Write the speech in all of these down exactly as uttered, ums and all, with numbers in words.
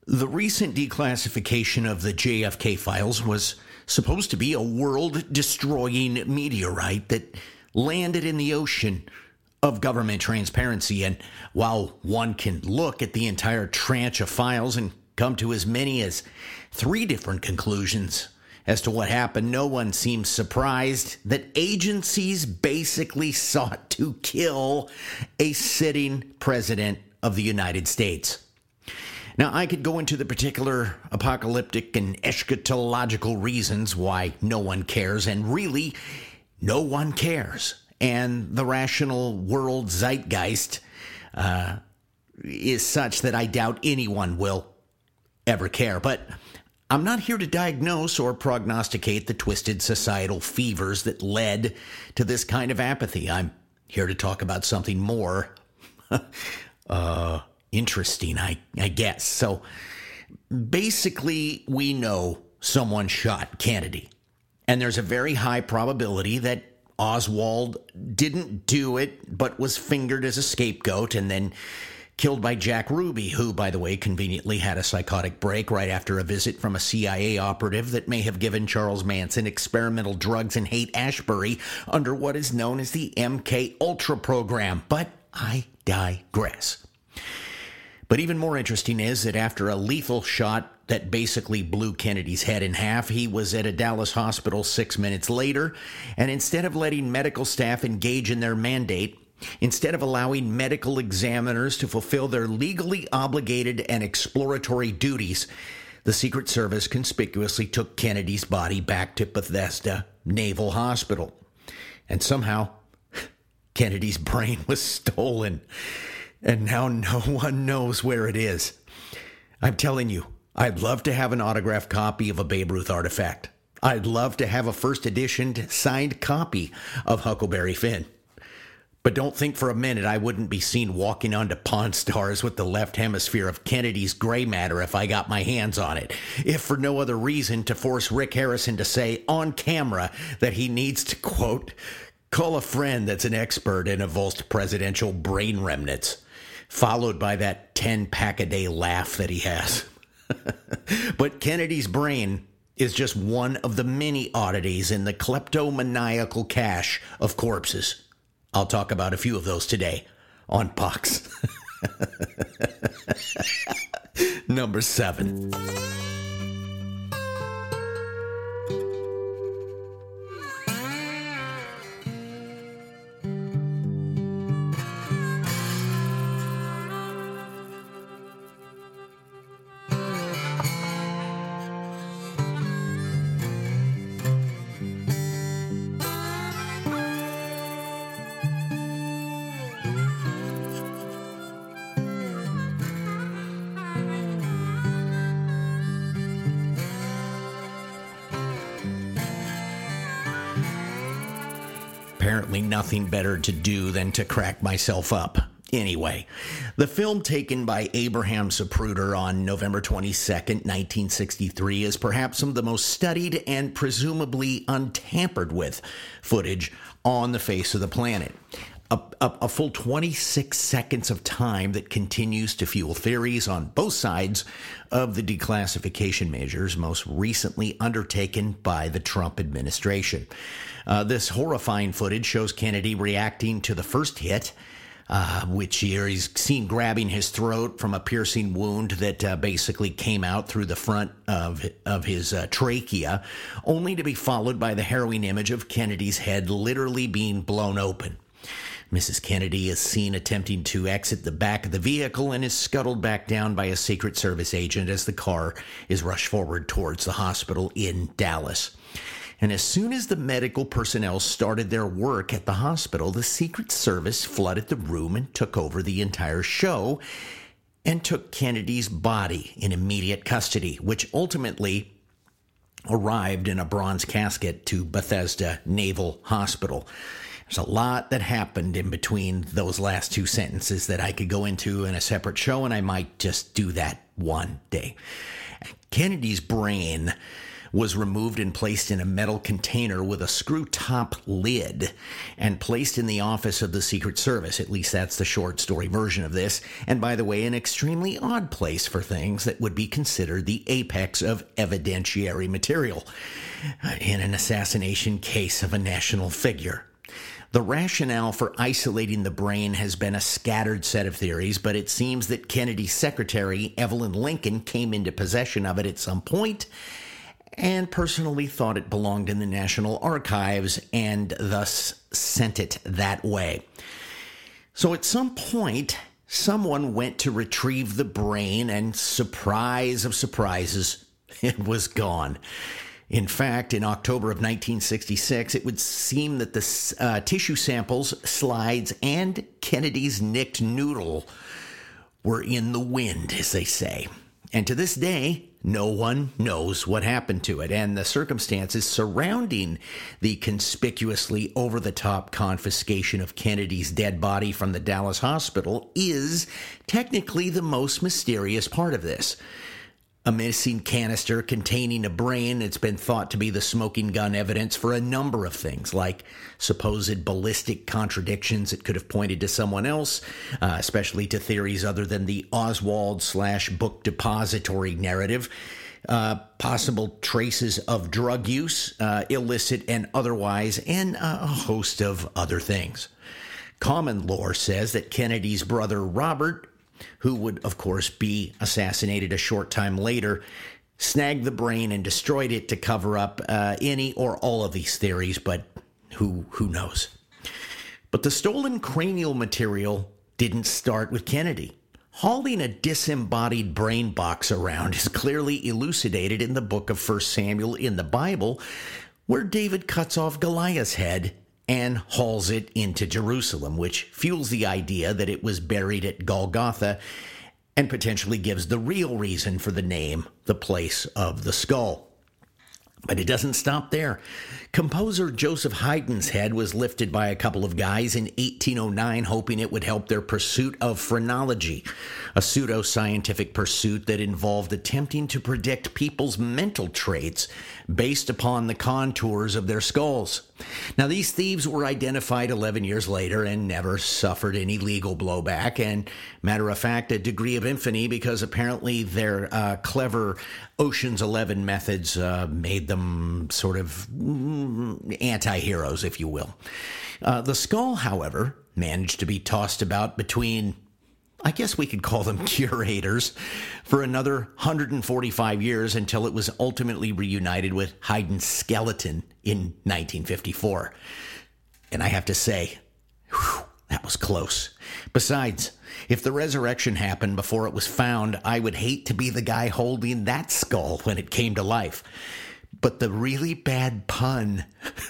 The recent declassification of the J F K files was supposed to be a world-destroying meteorite that landed in the ocean of government transparency. And while one can look at the entire tranche of files and come to as many as three different conclusions as to what happened, no one seems surprised that agencies basically sought to kill a sitting president of the United States. Now, I could go into the particular apocalyptic and eschatological reasons why no one cares, and really, no one cares. And the rational world zeitgeist uh, is such that I doubt anyone will ever care. But I'm not here to diagnose or prognosticate the twisted societal fevers that led to this kind of apathy. I'm here to talk about something more uh, interesting, I, I guess. So basically, we know someone shot Kennedy. And there's a very high probability that Oswald didn't do it, but was fingered as a scapegoat and then killed by Jack Ruby, who, by the way, conveniently had a psychotic break right after a visit from a C I A operative that may have given Charles Manson experimental drugs in Haight-Ashbury under what is known as the M K Ultra program. But I digress. But even more interesting is that after a lethal shot that basically blew Kennedy's head in half, he was at a Dallas hospital six minutes later, and instead of letting medical staff engage in their mandate, instead of allowing medical examiners to fulfill their legally obligated and exploratory duties, the Secret Service conspicuously took Kennedy's body back to Bethesda Naval Hospital. And somehow, Kennedy's brain was stolen, and now no one knows where it is. I'm telling you, I'd love to have an autographed copy of a Babe Ruth artifact. I'd love to have a first edition signed copy of Huckleberry Finn. But don't think for a minute I wouldn't be seen walking onto Pawn Stars with the left hemisphere of Kennedy's gray matter if I got my hands on it, if for no other reason to force Rick Harrison to say on camera that he needs to, quote, call a friend that's an expert in avulsed presidential brain remnants, followed by that ten-pack-a-day laugh that he has. But Kennedy's brain is just one of the many oddities in the kleptomaniacal cache of corpses. I'll talk about a few of those today on Pox. Number seven. Apparently nothing better to do than to crack myself up. Anyway, the film taken by Abraham Zapruder on November twenty-second, nineteen sixty-three is perhaps some of the most studied and presumably untampered with footage on the face of the planet. A, a, a full twenty-six seconds of time that continues to fuel theories on both sides of the declassification measures most recently undertaken by the Trump administration. Uh, this horrifying footage shows Kennedy reacting to the first hit, uh, which here he's seen grabbing his throat from a piercing wound that uh, basically came out through the front of, of his uh, trachea, only to be followed by the harrowing image of Kennedy's head literally being blown open. Missus Kennedy is seen attempting to exit the back of the vehicle and is scuttled back down by a Secret Service agent as the car is rushed forward towards the hospital in Dallas. And as soon as the medical personnel started their work at the hospital, the Secret Service flooded the room and took over the entire show and took Kennedy's body in immediate custody, which ultimately arrived in a bronze casket to Bethesda Naval Hospital. There's a lot that happened in between those last two sentences that I could go into in a separate show, and I might just do that one day. Kennedy's brain was removed and placed in a metal container with a screw-top lid and placed in the office of the Secret Service. At least that's the short story version of this. And by the way, an extremely odd place for things that would be considered the apex of evidentiary material in an assassination case of a national figure. The rationale for isolating the brain has been a scattered set of theories, but it seems that Kennedy's secretary, Evelyn Lincoln, came into possession of it at some point and personally thought it belonged in the National Archives and thus sent it that way. So at some point, someone went to retrieve the brain and, surprise of surprises, it was gone. In fact, in October of nineteen sixty-six, it would seem that the uh, tissue samples, slides, and Kennedy's nicked noodle were in the wind, as they say. And to this day, no one knows what happened to it. And the circumstances surrounding the conspicuously over-the-top confiscation of Kennedy's dead body from the Dallas hospital is technically the most mysterious part of this. A missing canister containing a brain that's been thought to be the smoking gun evidence for a number of things, like supposed ballistic contradictions that could have pointed to someone else, uh, especially to theories other than the Oswald slash book depository narrative, uh, possible traces of drug use, uh, illicit and otherwise, and a host of other things. Common lore says that Kennedy's brother Robert, who would, of course, be assassinated a short time later, snagged the brain and destroyed it to cover up uh, any or all of these theories, but who who knows? But the stolen cranial material didn't start with Kennedy. Hauling a disembodied brain box around is clearly elucidated in the book of First Samuel in the Bible, where David cuts off Goliath's head and hauls it into Jerusalem, which fuels the idea that it was buried at Golgotha and potentially gives the real reason for the name, the place of the skull. But it doesn't stop there. Composer Joseph Haydn's head was lifted by a couple of guys in eighteen oh nine, hoping it would help their pursuit of phrenology, a pseudo-scientific pursuit that involved attempting to predict people's mental traits based upon the contours of their skulls. Now, these thieves were identified eleven years later and never suffered any legal blowback, and matter of fact, a degree of infamy, because apparently their uh, clever Ocean's Eleven methods uh, made them sort of mm, anti-heroes, if you will. Uh, the skull, however, managed to be tossed about between, I guess we could call them curators, for another one hundred forty-five years until it was ultimately reunited with Haydn's skeleton in nineteen fifty-four. And I have to say, whew, that was close. Besides, if the resurrection happened before it was found, I would hate to be the guy holding that skull when it came to life. But the really bad pun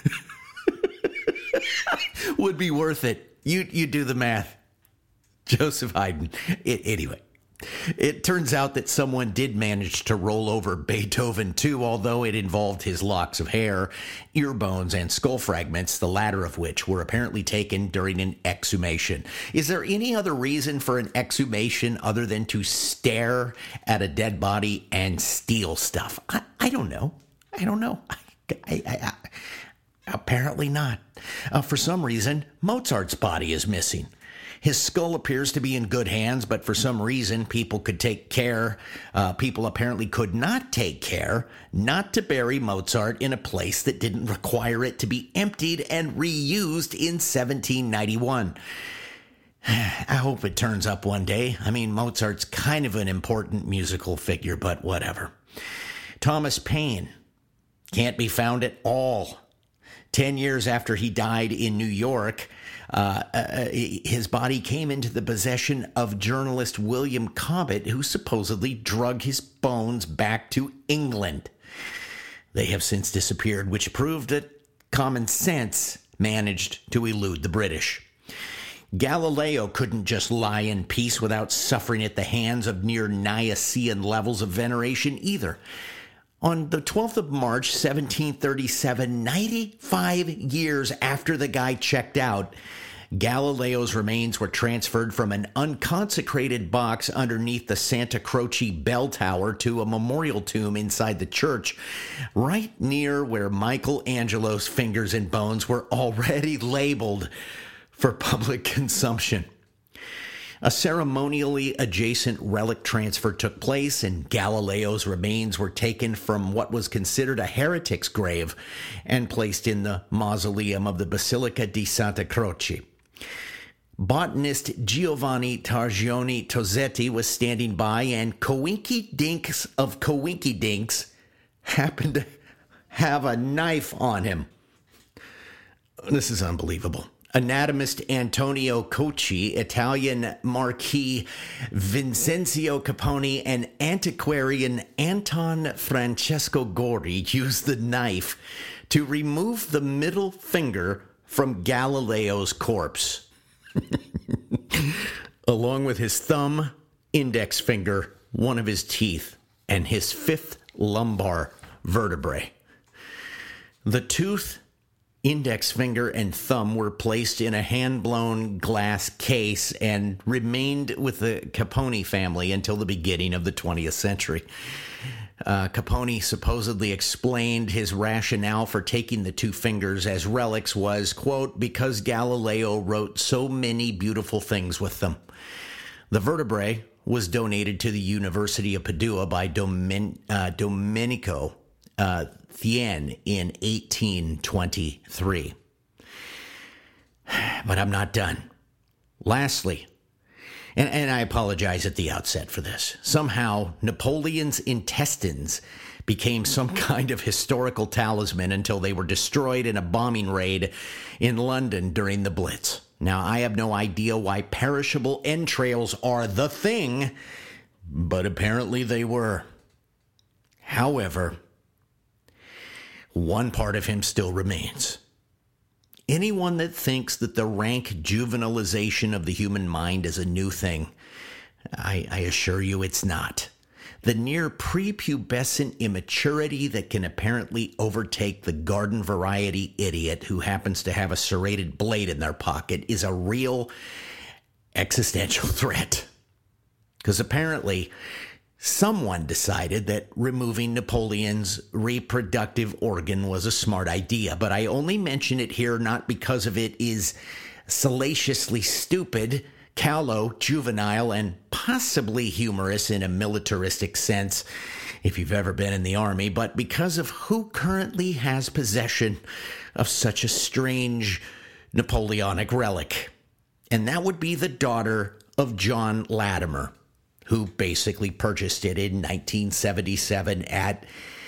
would be worth it. You you do the math. Joseph Haydn. It, anyway, it turns out that someone did manage to roll over Beethoven too, although it involved his locks of hair, ear bones, and skull fragments, the latter of which were apparently taken during an exhumation. Is there any other reason for an exhumation other than to stare at a dead body and steal stuff? I, I don't know. I don't know. I, I, I, I, apparently not. Uh, for some reason, Mozart's body is missing. His skull appears to be in good hands, but for some reason, people could take care, uh, people apparently could not take care not to bury Mozart in a place that didn't require it to be emptied and reused in seventeen ninety-one. I hope it turns up one day. I mean, Mozart's kind of an important musical figure, but whatever. Thomas Paine can't be found at all. Ten years after he died in New York, uh, uh, his body came into the possession of journalist William Cobbett, who supposedly drug his bones back to England. They have since disappeared, which proved that common sense managed to elude the British. Galileo couldn't just lie in peace without suffering at the hands of near Nicaean levels of veneration either. On the twelfth of March, seventeen thirty-seven, ninety-five years after the guy checked out, Galileo's remains were transferred from an unconsecrated box underneath the Santa Croce bell tower to a memorial tomb inside the church, right near where Michelangelo's fingers and bones were already labeled for public consumption. A ceremonially adjacent relic transfer took place, and Galileo's remains were taken from what was considered a heretic's grave and placed in the mausoleum of the Basilica di Santa Croce. Botanist Giovanni Targioni Tosetti was standing by, and Coinky Dinks of Coinky Dinks happened to have a knife on him. This is unbelievable. Anatomist Antonio Cocci, Italian Marquis Vincenzo Caponi, and antiquarian Anton Francesco Gori used the knife to remove the middle finger from Galileo's corpse, along with his thumb, index finger, one of his teeth, and his fifth lumbar vertebrae. The tooth, index finger, and thumb were placed in a hand-blown glass case and remained with the Caponi family until the beginning of the twentieth century. Uh, Caponi supposedly explained his rationale for taking the two fingers as relics was, quote, because Galileo wrote so many beautiful things with them. The vertebrae was donated to the University of Padua by Domen- uh, Domenico uh, Thien in eighteen twenty-three. But I'm not done. Lastly, and, and I apologize at the outset for this, somehow Napoleon's intestines became some kind of historical talisman until they were destroyed in a bombing raid in London during the Blitz. Now, I have no idea why perishable entrails are the thing, but apparently they were. However, one part of him still remains. Anyone that thinks that the rank juvenilization of the human mind is a new thing, I, I assure you it's not. The near prepubescent immaturity that can apparently overtake the garden variety idiot who happens to have a serrated blade in their pocket is a real existential threat. Because apparently someone decided that removing Napoleon's reproductive organ was a smart idea, but I only mention it here not because of it is salaciously stupid, callow, juvenile, and possibly humorous in a militaristic sense, if you've ever been in the army, but because of who currently has possession of such a strange Napoleonic relic. And that would be the daughter of John Latimer, who basically purchased it in nineteen seventy-seven at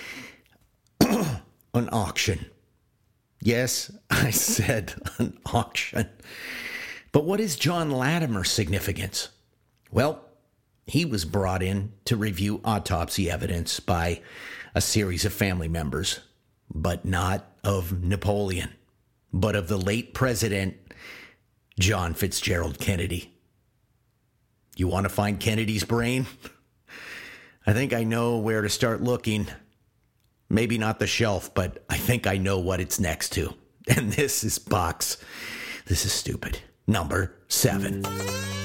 an auction. Yes, I said an auction. But what is John Latimer's significance? Well, he was brought in to review autopsy evidence by a series of family members, but not of Napoleon, but of the late President John Fitzgerald Kennedy. You want to find Kennedy's brain? I think I know where to start looking. Maybe not the shelf, but I think I know what it's next to. And this is box. This is stupid. Number seven.